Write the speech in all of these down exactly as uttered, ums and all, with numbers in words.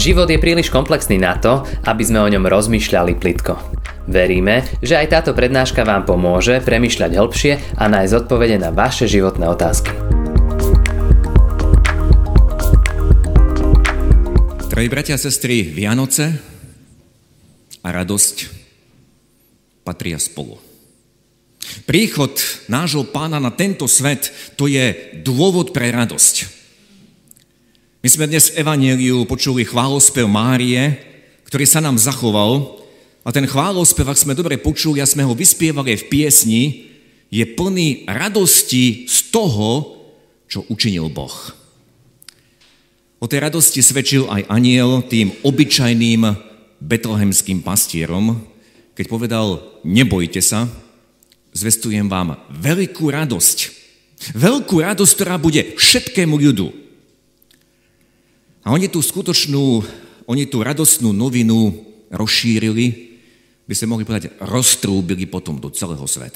Život je príliš komplexný na to, aby sme o ňom rozmýšľali plitko. Veríme, že aj táto prednáška vám pomôže premýšľať hĺbšie a nájsť odpovede na vaše životné otázky. Drahí bratia a sestry, Vianoce a radosť patria spolu. Príchod nášho Pána na tento svet, to je dôvod pre radosť. My sme dnes v Evanjeliu počuli chválospev Márie, ktorý sa nám zachoval, a ten chválospev, ak sme dobre počuli a sme ho vyspievali v piesni, je plný radosti z toho, čo učinil Boh. O tej radosti svedčil aj anjel tým obyčajným betlehemským pastierom, keď povedal: nebojte sa, zvestujem vám veľkú radosť. Veľkú radosť, ktorá bude všetkému ľudu. A oni tú skutočnú, oni tú radostnú novinu rozšírili, by sme mohli povedať, roztrúbili potom do celého sveta.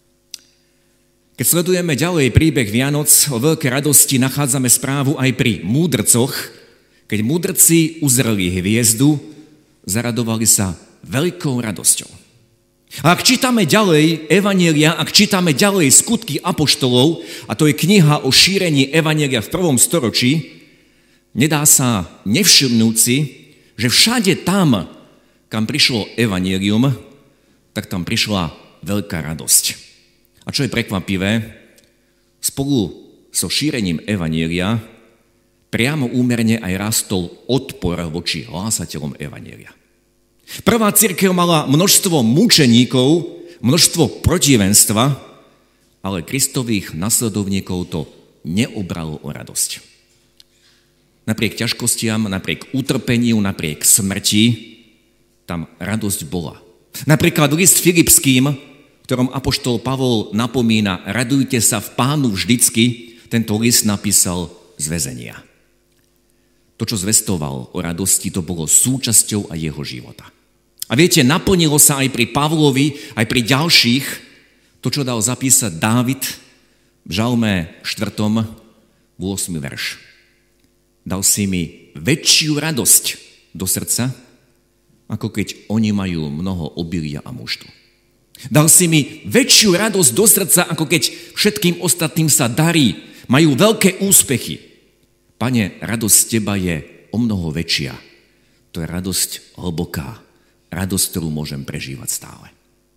Keď sledujeme ďalej príbeh Vianoc, o veľkej radosti nachádzame správu aj pri múdrcoch. Keď múdrci uzreli hviezdu, zaradovali sa veľkou radosťou. A ak čítame ďalej Evanjelia, ak čítame ďalej Skutky apoštolov, a to je kniha o šírení Evanjelia v prvom storočí, nedá sa nevšimnúť si, že všade tam, kam prišlo evanjelium, tak tam prišla veľká radosť. A čo je prekvapivé, spolu so šírením evanjelia priamo úmerne aj rastol odpor voči hlásateľom evanjelia. Prvá cirkev mala množstvo mučeníkov, množstvo protivenstva, ale Kristových nasledovníkov to neobralo o radosť. Napriek ťažkostiam, napriek utrpeniu, napriek smrti, tam radosť bola. Napríklad list Filipským, v ktorom apoštol Pavol napomína: radujte sa v Pánu vždycky, tento list napísal z väzenia. To, čo zvestoval o radosti, to bolo súčasťou aj jeho života. A viete, naplnilo sa aj pri Pavlovi, aj pri ďalších, to, čo dal zapísať Dávid v Žalme štvrtom, ôsmy verš. Dal si mi väčšiu radosť do srdca, ako keď oni majú mnoho obilia a muštu. Dal si mi väčšiu radosť do srdca, ako keď všetkým ostatným sa darí, majú veľké úspechy. Pane, radosť z teba je o mnoho väčšia. To je radosť hlboká, radosť, ktorú môžem prežívať stále.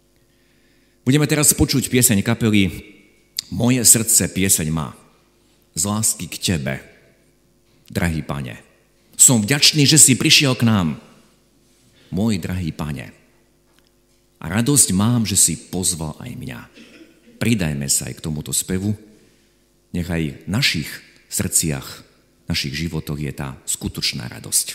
Budeme teraz počuť pieseň kapely Moje srdce pieseň má. Z lásky k tebe, drahý Pane, som vďačný, že si prišiel k nám, môj drahý Pane. A radosť mám, že si pozval aj mňa. Pridajme sa aj k tomuto spevu, nech aj v našich srdciach, v našich životoch je tá skutočná radosť.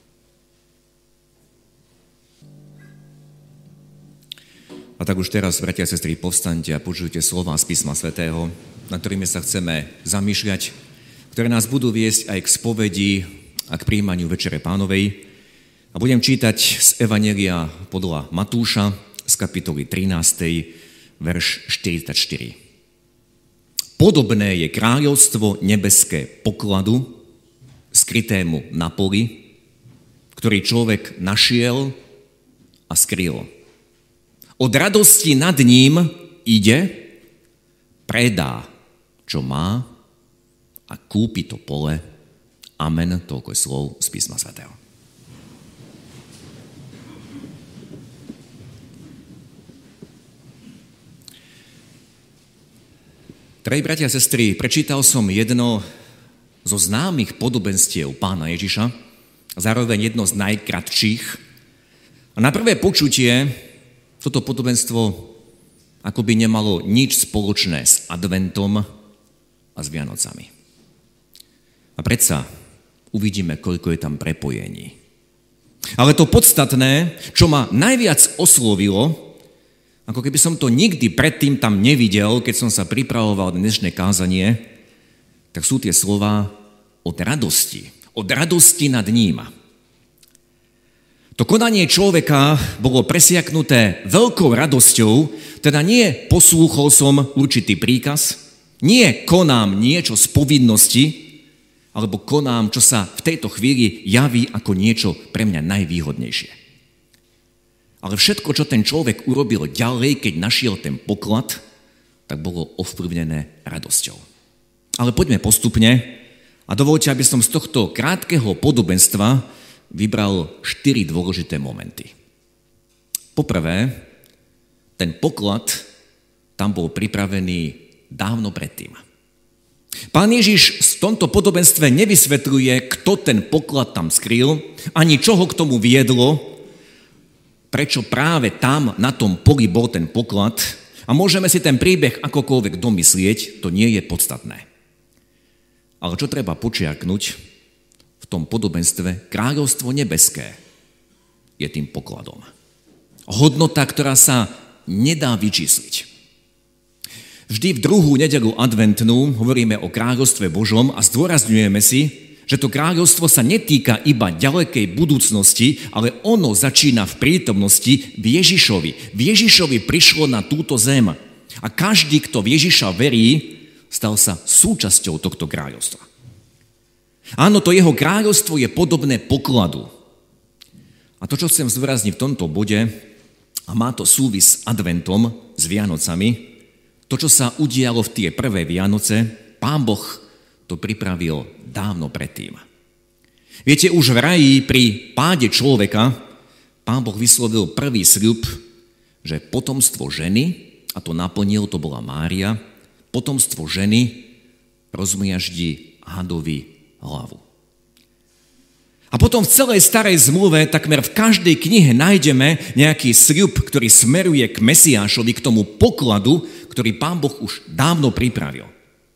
A tak už teraz, bratia a sestry, povstaňte a počujte slova z písma svätého, nad ktorými sa chceme zamýšľať, ktoré nás budú viesť aj k spovedi a k prijímaniu Večere Pánovej. A budem čítať z Evanjelia podľa Matúša z kapitoly trinástej, verš štyridsaťštyri. Podobné je kráľovstvo nebeské pokladu, skrytému na poli, ktorý človek našiel a skryl. Od radosti nad ním ide, predá, čo má, a kúpi to pole. Amen, toľko je slov z písma svätého. Drahí bratia a sestry, prečítal som jedno zo známych podobenstiev Pána Ježiša, zároveň jedno z najkratších. A na prvé počutie toto podobenstvo akoby nemalo nič spoločné s adventom a s Vianocami. A predsa uvidíme, koľko je tam prepojení. Ale to podstatné, čo ma najviac oslovilo, ako keby som to nikdy predtým tam nevidel, keď som sa pripravoval na dnešné kázanie, tak sú tie slová od radosti. Od radosti nad ním. To konanie človeka bolo presiaknuté veľkou radosťou, teda nie poslúchol som určitý príkaz, nie konám niečo z povinnosti, alebo konám, čo sa v tejto chvíli javí ako niečo pre mňa najvýhodnejšie. Ale všetko, čo ten človek urobil ďalej, keď našiel ten poklad, tak bolo ovplyvnené radosťou. Ale poďme postupne a dovoľte, aby som z tohto krátkeho podobenstva vybral štyri dôležité momenty. Poprvé, ten poklad tam bol pripravený dávno predtým. Pán Ježiš v tomto podobenstve nevysvetľuje, kto ten poklad tam skryl, ani čo ho k tomu viedlo, prečo práve tam na tom poli bol ten poklad, a môžeme si ten príbeh akokoľvek domyslieť, to nie je podstatné. Ale čo treba počiarknúť, v tom podobenstve kráľovstvo nebeské je tým pokladom. Hodnota, ktorá sa nedá vyčísliť. Vždy v druhú nedeľu adventnú hovoríme o kráľovstve Božom a zdôrazňujeme si, že to kráľovstvo sa netýka iba ďalekej budúcnosti, ale ono začína v prítomnosti v Ježišovi. V Ježišovi prišlo na túto zem a každý, kto v Ježiša verí, stal sa súčasťou tohto kráľovstva. Áno, to jeho kráľovstvo je podobné pokladu. A to, čo chcem zdôrazniť v tomto bode, a má to súvis s adventom, s Vianocami, to, čo sa udialo v tie prvé Vianoce, Pán Boh to pripravil dávno predtým. Viete, už v raji pri páde človeka Pán Boh vyslovil prvý sľub, že potomstvo ženy, a to naplnil, to bola Mária, potomstvo ženy rozmiaždí hadovi hlavu. A potom v celej starej zmluve, takmer v každej knihe nájdeme nejaký sľub, ktorý smeruje k Mesiášovi, k tomu pokladu, ktorý Pán Boh už dávno pripravil.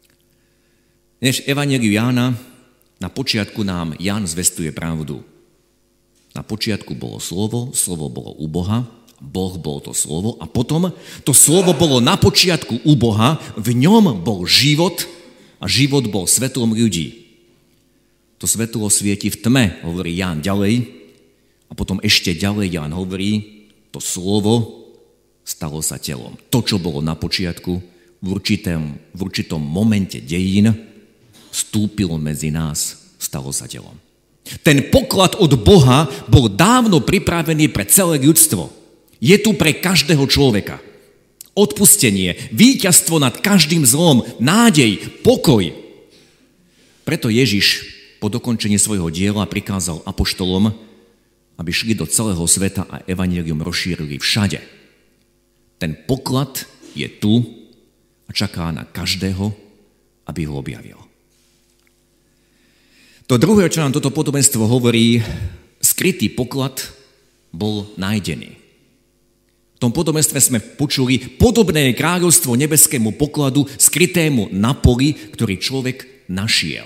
Než Evanjeliu Jána, na počiatku nám Ján zvestuje pravdu. Na počiatku bolo slovo, slovo bolo u Boha, Boh bol to slovo a potom to slovo bolo na počiatku u Boha, v ňom bol život a život bol svetlom ľudí. To svetlo svieti v tme, hovorí Ján ďalej, a potom ešte ďalej Ján hovorí, to slovo stalo sa telom. To, čo bolo na počiatku, v určitom, v určitom momente dejín, vstúpilo medzi nás, stalo sa telom. Ten poklad od Boha bol dávno pripravený pre celé ľudstvo. Je tu pre každého človeka. Odpustenie, víťazstvo nad každým zlom, nádej, pokoj. Preto Ježiš po dokončení svojho diela prikázal apoštolom, aby šli do celého sveta a evanjelium rozšírili všade. Ten poklad je tu a čaká na každého, aby ho objavil. To druhé, čo nám toto podobenstvo hovorí, skrytý poklad bol nájdený. V tom podobenstve sme počuli podobné kráľovstvo nebeskému pokladu, skrytému na poli, ktorý človek našiel.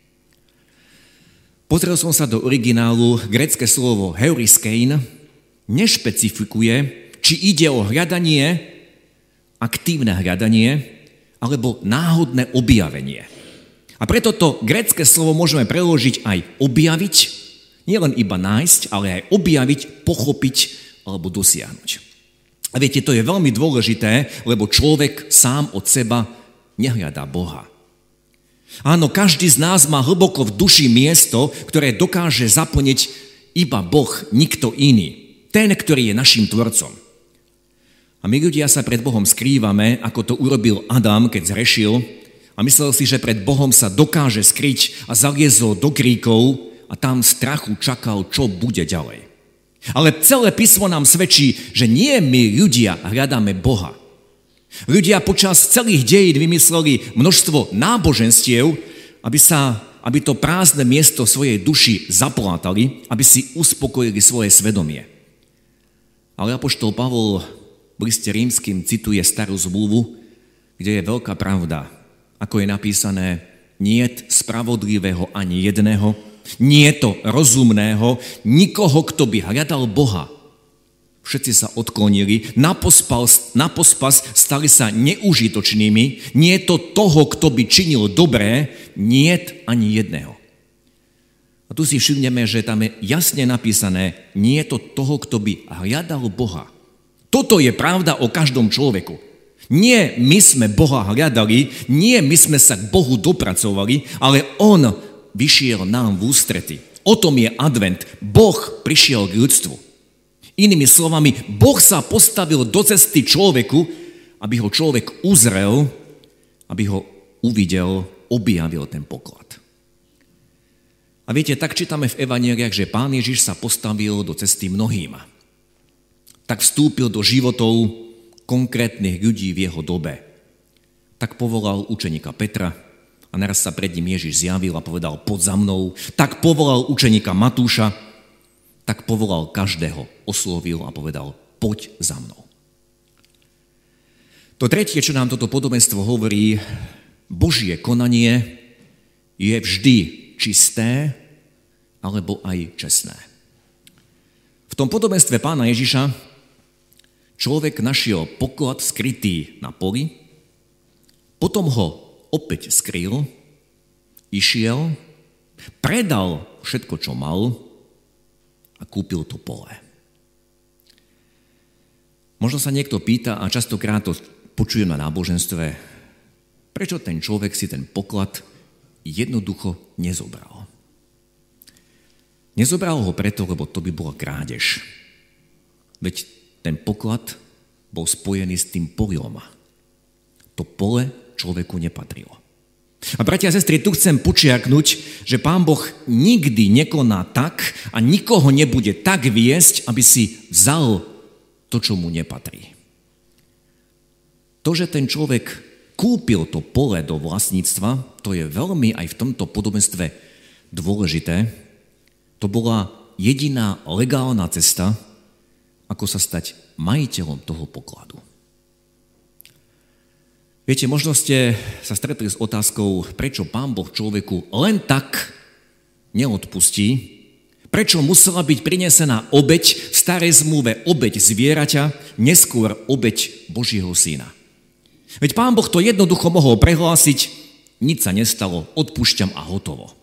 Pozrel som sa do originálu, grécke slovo heuriskein nešpecifikuje, či ide o hľadanie, aktívne hľadanie, alebo náhodné objavenie. A preto to grécke slovo môžeme preložiť aj objaviť, nielen iba nájsť, ale aj objaviť, pochopiť alebo dosiahnuť. A viete, to je veľmi dôležité, lebo človek sám od seba nehľadá Boha. Áno, každý z nás má hlboko v duši miesto, ktoré dokáže zaplniť iba Boh, nikto iný. Ten, ktorý je našim tvorcom. A my ľudia sa pred Bohom skrývame, ako to urobil Adam, keď zrešil a myslel si, že pred Bohom sa dokáže skryť a zaliezol do kríkov a tam v strachu čakal, čo bude ďalej. Ale celé písmo nám svedčí, že nie my ľudia hľadáme Boha. Ľudia počas celých dejín vymysleli množstvo náboženstiev, aby, sa, aby to prázdne miesto svojej duši zaplátali, aby si uspokojili svoje svedomie. Ale apoštol Pavol v liste Rímskym cituje starú zmluvu, kde je veľká pravda. Ako je napísané, niet spravodlivého ani jedného, nie to rozumného, nikoho, kto by hľadal Boha. Všetci sa odklonili, na pospas, na pospas stali sa neužitočnými, nie je to toho, kto by činil dobré, niet ani jedného. A tu si všimneme, že tam je jasne napísané, nie je to toho, kto by hľadal Boha. Toto je pravda o každom človeku. Nie my sme Boha hľadali, nie my sme sa k Bohu dopracovali, ale On vyšiel nám v ústrety. O tom je advent. Boh prišiel k ľudstvu. Inými slovami, Boh sa postavil do cesty človeku, aby ho človek uzrel, aby ho uvidel, objavil ten poklad. A viete, tak čítame v evanjeliách, že Pán Ježiš sa postavil do cesty mnohým. Tak vstúpil do životov konkrétnych ľudí v jeho dobe. Tak povolal učeníka Petra a naraz sa pred ním Ježiš zjavil a povedal: poď za mnou. Tak povolal učeníka Matúša, tak povolal každého, oslovil a povedal: poď za mnou. To tretie, čo nám toto podobenstvo hovorí, Božie konanie je vždy čisté alebo aj čestné. V tom podobenstve Pána Ježiša človek našiel poklad skrytý na poli, potom ho opäť skryl, išiel, predal všetko, čo mal a kúpil to pole. Možno sa niekto pýta, a častokrát to počujem na náboženstve, prečo ten človek si ten poklad jednoducho nezobral. Nezobral ho preto, lebo to by bola krádež. Veď ten poklad bol spojený s tým polom. To pole človeku nepatrilo. A bratia a sestry, tu chcem počiarknúť, že Pán Boh nikdy nekoná tak a nikoho nebude tak viesť, aby si vzal to, čo mu nepatrí. To, že ten človek kúpil to pole do vlastníctva, to je veľmi aj v tomto podobenstve dôležité. To bola jediná legálna cesta, ako sa stať majiteľom toho pokladu. Viete, možno ste sa stretli s otázkou, prečo Pán Boh človeku len tak neodpustí, prečo musela byť prinesená obeť v starej zmluve, obeť zvieraťa, neskôr obeť Božieho syna. Veď Pán Boh to jednoducho mohol prehlásiť, nič sa nestalo, odpúšťam a hotovo.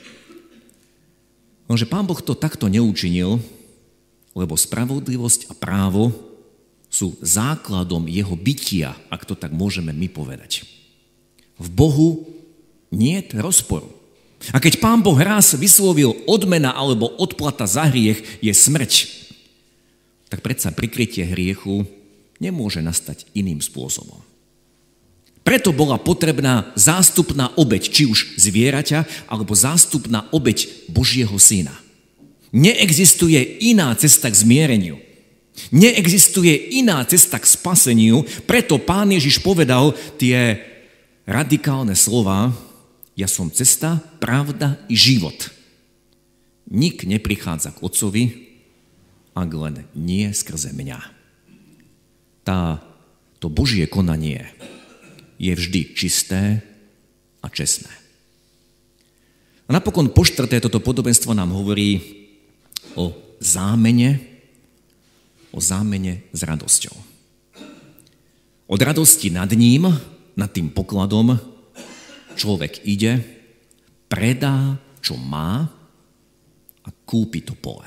Lenže Pán Boh to takto neučinil, lebo spravodlivosť a právo sú základom jeho bytia, ak to tak môžeme my povedať. V Bohu niet rozporu. A keď Pán Boh raz vyslovil odmena alebo odplata za hriech je smrť, tak predsa prikrytie hriechu nemôže nastať iným spôsobom. Preto bola potrebná zástupná obeť, či už zvieraťa, alebo zástupná obeť Božieho syna. Neexistuje iná cesta k zmiereniu. Neexistuje iná cesta k spaseniu, preto Pán Ježiš povedal tie radikálne slová: ja som cesta, pravda i život. Nik neprichádza k Otcovi, ak len nie skrze mňa. Tá, to Božie konanie je vždy čisté a čestné. A napokon po štvrté toto podobenstvo nám hovorí o zámene, o zámene s radosťou. Od radosti nad ním, nad tým pokladom, človek ide, predá, čo má a kúpi to pole.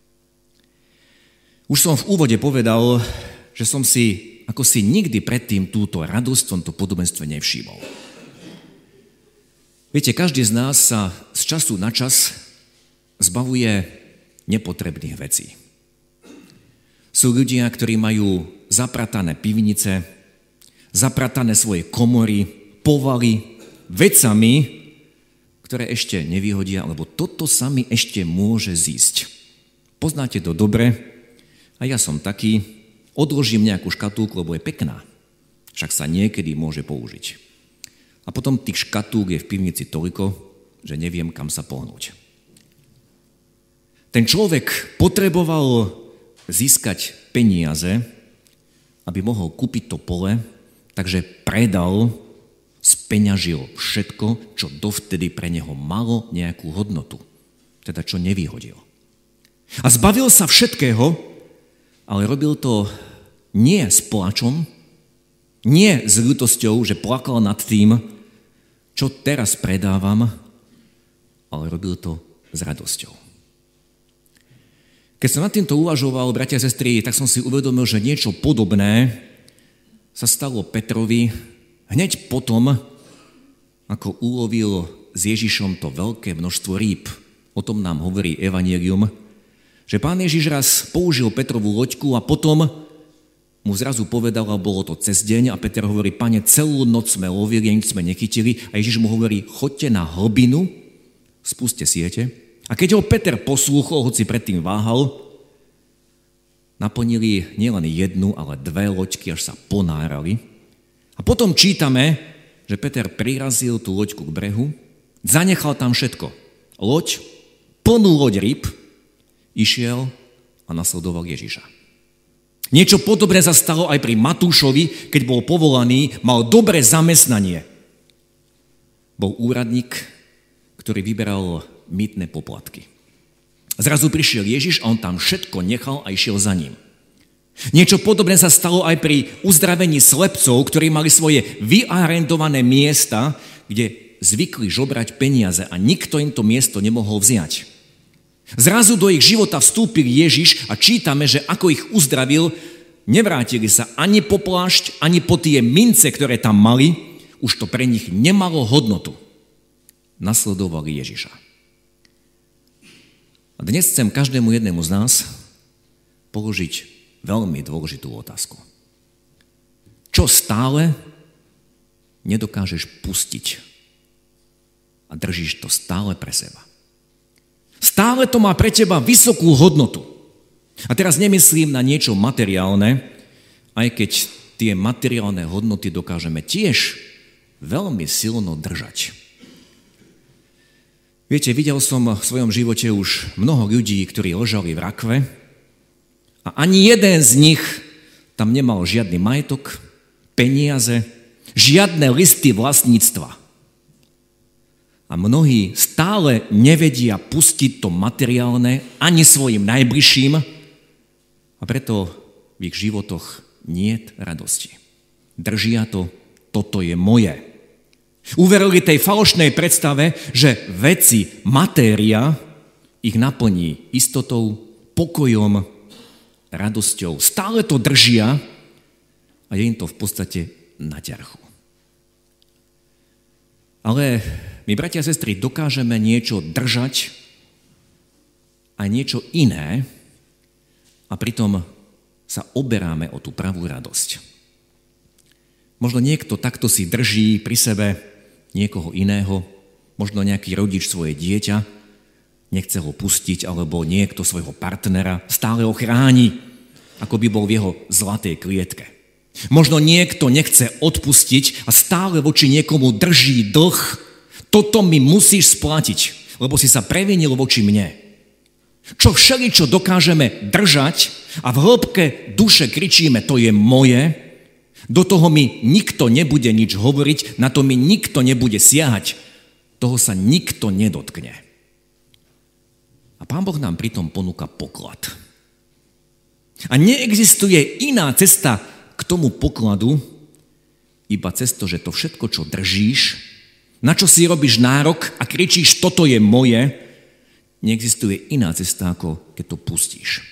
Už som v úvode povedal, že som si ako si nikdy predtým túto radosť v tomto podobenstve nevšimol. Viete, každý z nás sa z času na čas zbavuje nepotrebných vecí. Sú ľudia, ktorí majú zapratané pivnice, zapratané svoje komory, povaly, vecami, ktoré ešte nevyhodia, lebo toto sa mi ešte môže zísť. Poznáte to dobre a ja som taký. Odložím nejakú škatulku, lebo je pekná. Však sa niekedy môže použiť. A potom tých škatúk je v pivnici toľko, že neviem, kam sa pohnúť. Ten človek potreboval získať peniaze, aby mohol kúpiť to pole, takže predal, speňažil všetko, čo dovtedy pre neho malo nejakú hodnotu. Teda čo nevyhodil. A zbavil sa všetkého, ale robil to nie s plačom, nie s ľútosťou, že plakal nad tým, čo teraz predávam, ale robil to s radosťou. Keď som nad týmto uvažoval, bratia a sestry, tak som si uvedomil, že niečo podobné sa stalo Petrovi hneď potom, ako ulovil s Ježišom to veľké množstvo rýb. O tom nám hovorí Evanjelium, že Pán Ježiš raz použil Petrovú loďku a potom mu zrazu povedal, a bolo to cez deň, a Peter hovorí: Pane, celú noc sme lovili, nič sme nechytili, a Ježiš mu hovorí: choďte na hlbinu, spuste siete. A keď ho Peter poslúchol, hoci predtým váhal, naplnili nielen jednu, ale dve loďky, až sa ponárali. A potom čítame, že Peter prirazil tú loďku k brehu, zanechal tam všetko. Loď, plnú loď rýb, išiel a nasledoval Ježiša. Niečo podobné sa stalo aj pri Matúšovi, keď bol povolaný, mal dobré zamestnanie. Bol úradník, ktorý vyberal mýtne poplatky. Zrazu prišiel Ježiš a on tam všetko nechal a išiel za ním. Niečo podobné sa stalo aj pri uzdravení slepcov, ktorí mali svoje vyarendované miesta, kde zvykli žobrať peniaze a nikto im to miesto nemohol vziať. Zrazu do ich života vstúpil Ježiš a čítame, že ako ich uzdravil, nevrátili sa ani po plášť, ani po tie mince, ktoré tam mali, už to pre nich nemalo hodnotu. Nasledovali Ježiša. A dnes chcem každému jednému z nás položiť veľmi dôležitú otázku. Čo stále nedokážeš pustiť a držíš to stále pre seba? Stále to má pre teba vysokú hodnotu. A teraz nemyslím na niečo materiálne, aj keď tie materiálne hodnoty dokážeme tiež veľmi silno držať. Viete, videl som v svojom živote už mnoho ľudí, ktorí ležali v rakve a ani jeden z nich tam nemal žiadny majetok, peniaze, žiadne listy vlastníctva. A mnohí stále nevedia pustiť to materiálne ani svojim najbližším a preto v ich životoch niet radosti. Držia to, toto je moje. Uverili tej falošnej predstave, že veci, matéria ich naplní istotou, pokojom, radosťou. Stále to držia a je im to v podstate na ťarchu. Ale my, bratia a sestry, dokážeme niečo držať a niečo iné a pritom sa oberáme o tú pravú radosť. Možno niekto takto si drží pri sebe niekoho iného, možno nejaký rodič svoje dieťa, nechce ho pustiť, alebo niekto svojho partnera stále ho chráni, ako by bol v jeho zlatej klietke. Možno niekto nechce odpustiť a stále voči niekomu drží dlh. Toto mi musíš splatiť, lebo si sa previnil voči mne. Čo všeličo dokážeme držať a v hĺbke duše kričíme, to je moje, do toho mi nikto nebude nič hovoriť, na to mi nikto nebude siahať, toho sa nikto nedotkne. A Pán Boh nám pritom ponúka poklad. A neexistuje iná cesta k tomu pokladu, iba cez to, že to všetko, čo držíš, na čo si robíš nárok a kričíš, toto je moje, neexistuje iná cesta, ako keď to pustíš.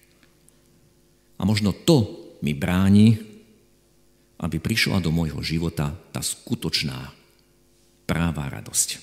A možno to mi bráni, aby prišla do môjho života tá skutočná, práva radosť.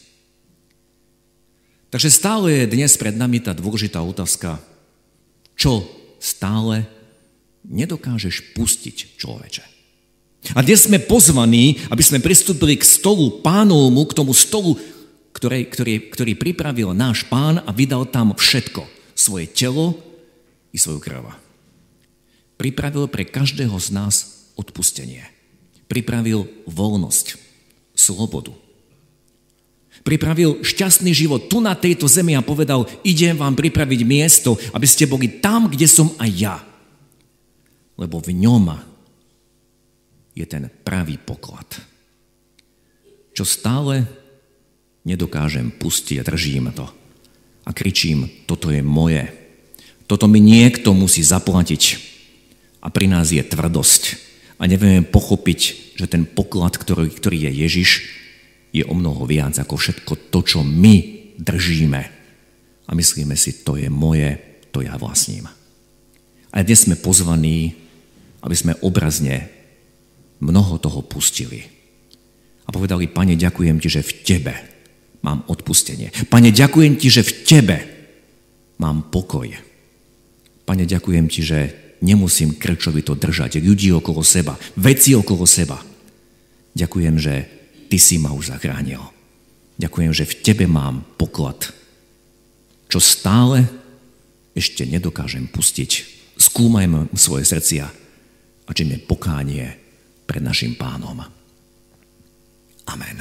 Takže stále je dnes pred nami tá dôležitá otázka, čo stále nedokážeš pustiť, človeče. A dnes sme pozvaní, aby sme pristúpili k stolu Pánovmu, k tomu stolu, ktorý, ktorý, ktorý pripravil náš Pán a vydal tam všetko. Svoje telo i svoju krv. Pripravil pre každého z nás odpustenie. Pripravil voľnosť, slobodu. Pripravil šťastný život tu na tejto zemi a povedal, idem vám pripraviť miesto, aby ste boli tam, kde som aj ja. Lebo v ňom je ten pravý poklad. Čo stále nedokážem pustiť a držím to. A kričím, toto je moje. Toto mi niekto musí zaplatiť. A pri nás je tvrdosť. A nevieme pochopiť, že ten poklad, ktorý, ktorý je Ježiš, je o mnoho viac ako všetko to, čo my držíme. A myslíme si, to je moje, to ja vlastním. A dnes sme pozvaní, aby sme obrazne mnoho toho pustili. A povedali, Pane, ďakujem ti, že v tebe mám odpustenie. Pane, ďakujem ti, že v tebe mám pokoj. Pane, ďakujem ti, že nemusím krčovito držať ľudí okolo seba, veci okolo seba. Ďakujem, že ty si ma už zachránil. Ďakujem, že v tebe mám poklad, čo stále ešte nedokážem pustiť. Skúmajme svoje srdcia a činme pokánie pred našim Pánom. Amen.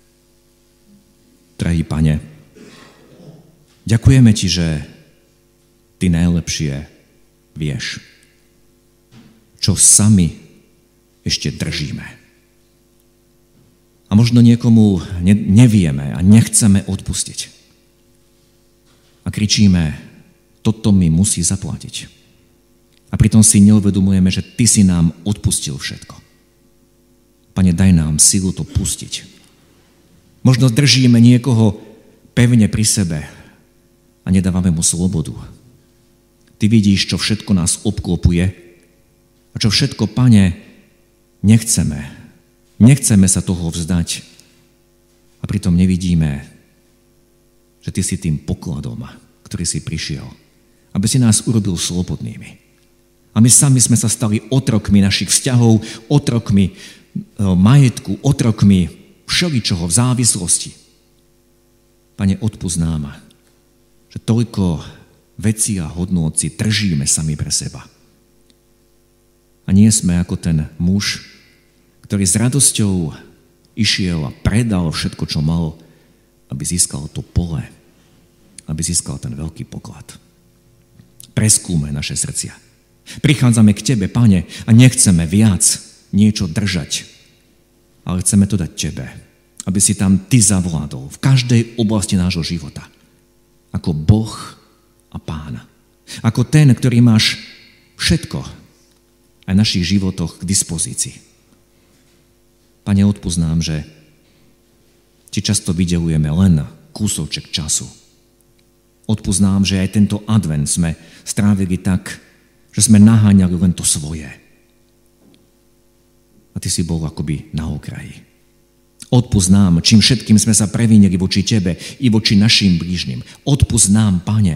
Drahý Pane, ďakujeme ti, že ty najlepšie vieš, čo sami ešte držíme. A možno niekomu ne, nevieme a nechceme odpustiť. A kričíme, toto mi musí zaplatiť. A pritom si neuvedomujeme, že ty si nám odpustil všetko. Pane, daj nám silu to pustiť. Možno držíme niekoho pevne pri sebe a nedávame mu slobodu. Ty vidíš, čo všetko nás obklopuje a čo všetko, Pane, nechceme. Nechceme sa toho vzdať. A pritom nevidíme, že ty si tým pokladom, ktorý si prišiel, aby si nás urobil slobodnými. A my sami sme sa stali otrokmi našich vzťahov, otrokmi majetku, otrokmi všeličoho v závislosti. Pane, odpusť nám, že toľko vecí a hodnôt si držíme sami pre seba. A nie sme ako ten muž, ktorý s radosťou išiel a predal všetko, čo mal, aby získal to pole, aby získal ten veľký poklad. Preskúme naše srdcia. Prichádzame k tebe, Pane, a nechceme viac niečo držať, ale chceme to dať tebe, aby si tam ty zavládol v každej oblasti nášho života. Ako Boh a Pán. Ako ten, ktorý máš všetko aj v našich životoch k dispozícii. Pane, odpusť nám, že ti často vydelujeme len kúsoček času. Odpusť nám, že aj tento advent sme strávili tak, že sme naháňali len to svoje. A ty si bol akoby na okraji. Odpusť nám, čím všetkým sme sa prevínili voči tebe i voči našim blížnym. Odpusť nám, Pane,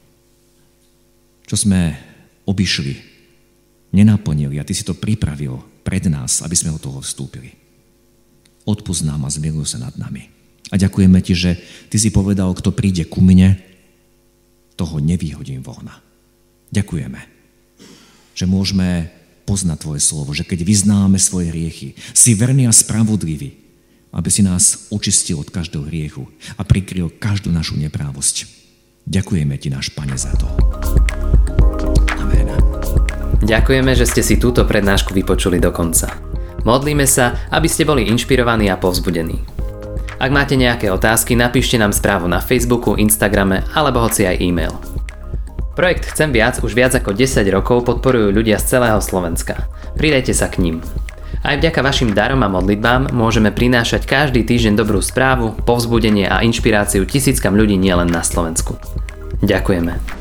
čo sme obišli, nenaplnili a ty si to pripravil pred nás, aby sme od toho vstúpili. Odpusť nám a zmiluj sa nad nami. A ďakujeme ti, že ty si povedal, kto príde ku mne, toho nevyhodím von. Ďakujeme, že môžeme poznať tvoje slovo, že keď vyznáme svoje hriechy, si verný a spravodlivý, aby si nás očistil od každého hriechu a prikryl každú našu neprávosť. Ďakujeme ti, náš Pane, za to. Amen. Ďakujeme, že ste si túto prednášku vypočuli do konca. Modlíme sa, aby ste boli inšpirovaní a povzbudení. Ak máte nejaké otázky, napíšte nám správu na Facebooku, Instagrame alebo hoci aj e-mail. Projekt Chcem viac už viac ako desať rokov podporujú ľudia z celého Slovenska. Pridajte sa k ním. Aj vďaka vašim darom a modlitbám môžeme prinášať každý týždeň dobrú správu, povzbudenie a inšpiráciu tisíckam ľudí nielen na Slovensku. Ďakujeme.